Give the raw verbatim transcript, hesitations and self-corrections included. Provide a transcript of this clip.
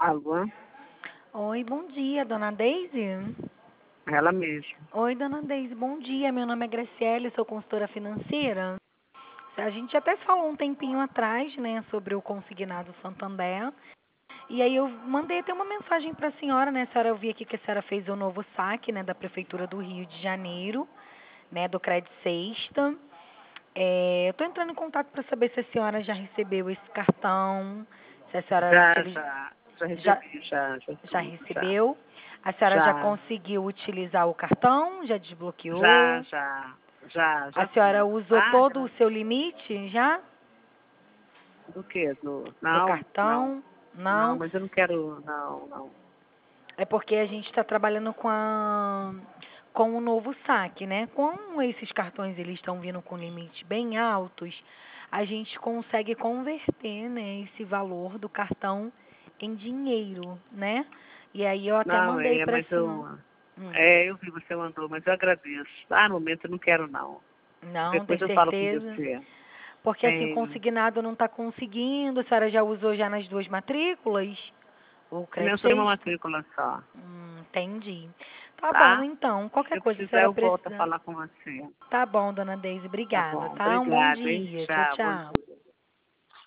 Alô? Oi, bom dia, dona Deise. Ela mesma. Oi, dona Deise, bom dia. Meu nome é Graciele, sou consultora financeira. A gente até falou um tempinho atrás, né, sobre o consignado Santander. E aí eu mandei até uma mensagem para a senhora, né? A senhora, eu vi aqui que a senhora fez o novo saque, né, da Prefeitura do Rio de Janeiro, né, do Cred Sexta. É, eu estou entrando em contato para saber se a senhora já recebeu esse cartão, se a senhora Já, utili- já. Já já, recebi, já, já já tudo, já. recebeu. A senhora já Já, conseguiu utilizar o cartão? Já já, desbloqueou? já. Já, A já senhora fiz. usou Ah, todo o gra- seu limite já do quê? Do... do Não, não. cartão? Não, Não? mas eu não quero, não, não. É porque a gente está trabalhando com a com o novo saque, né? Como esses cartões eles estão vindo com limites bem altos, a gente consegue converter, né, esse valor do cartão em dinheiro, né? E aí eu até Não, mandei é, para a mas senhora. eu... Hum, É, eu vi, você mandou, mas eu agradeço. Ah, no momento eu não quero, não. não, tem Depois eu falo com certeza. você. Porque assim, o Tenho. consignado não está conseguindo, a senhora já usou já nas duas matrículas? O Não, crédito só uma seis? matrícula só, Hum, entendi. Tá bom, tá? então. Qualquer Se eu coisa, se a precisar, senhora eu volto a precisa. falar com você. Tá bom, dona Deise. Tá Obrigada, bom. tá? Um bom Obrigada, hein? dia. Tchau, Tchau, bom tchau. dia.